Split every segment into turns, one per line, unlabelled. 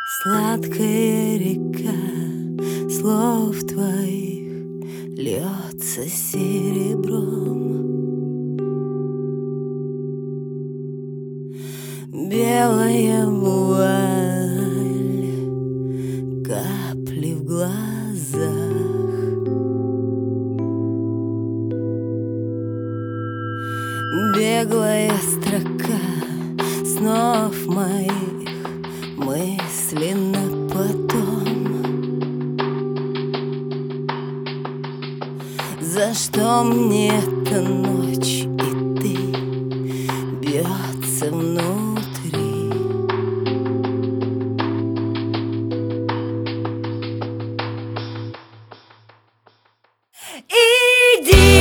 Сладкая река слов твоих льется серебром. Белая вуаль, капли в глазах. Беглая строка снов моих, мысленно потом. За что мне эта ночь и ты бьется внутри? Иди.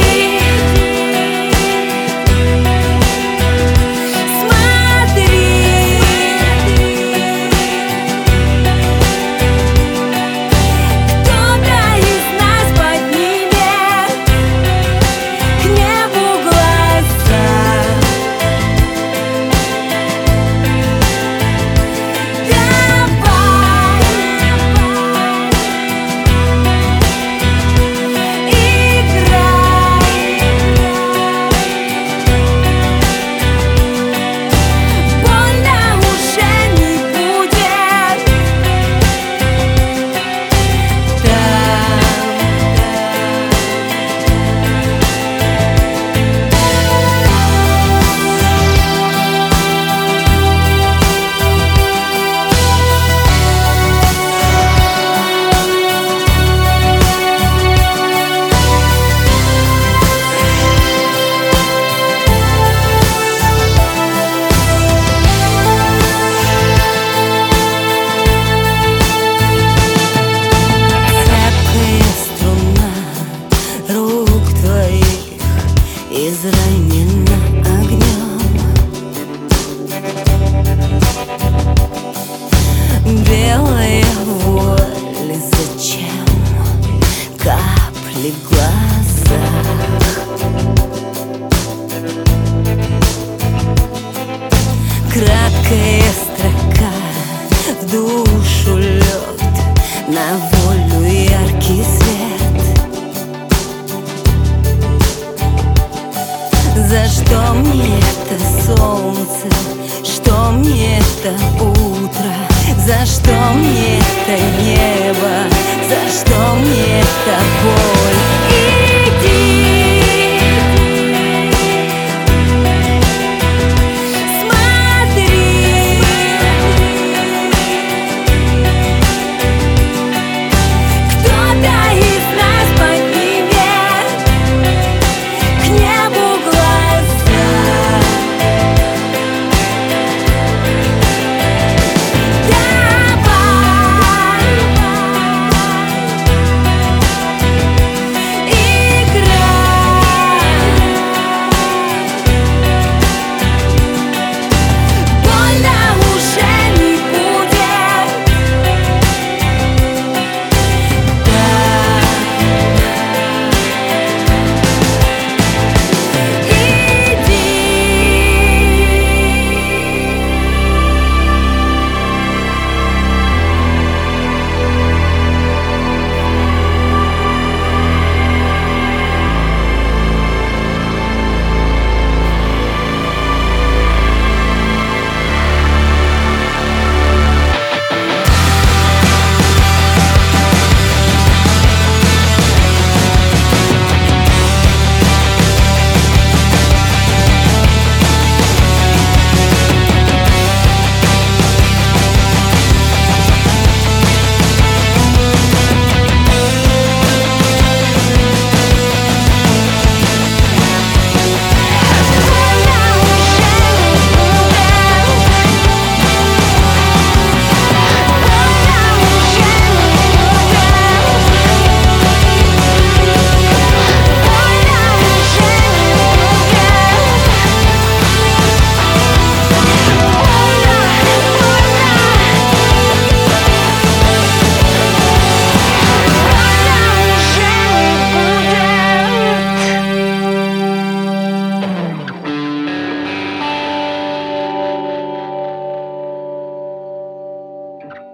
Изранена огнем. Белая воля, зачем капли в глазах? Краткая строка в душу лед, на волю яркий свет. За что мне это солнце, что мне это утро? За что мне это небо, за что мне это боль? Иди.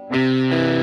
Thank